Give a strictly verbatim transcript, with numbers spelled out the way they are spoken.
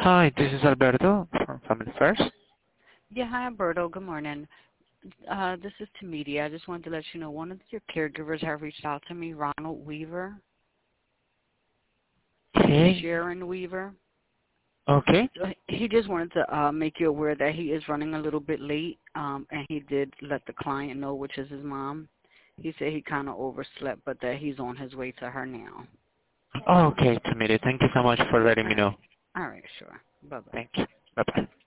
Hi, this is Alberto from Family First. Yeah, hi, Alberto. Good morning. Uh, this is Tamedia. I just wanted to let you know one of your caregivers have reached out to me, Ronald Weaver, Okay. Sharon Weaver. Okay. So he just wanted to uh, make you aware that he is running a little bit late, um, and he did let the client know, which is his mom. He said he kind of overslept, but that he's on his way to her now. Okay, Tamiri. Thank you so much for letting All me right. know. All right, sure. Bye-bye. Thank you. Bye-bye.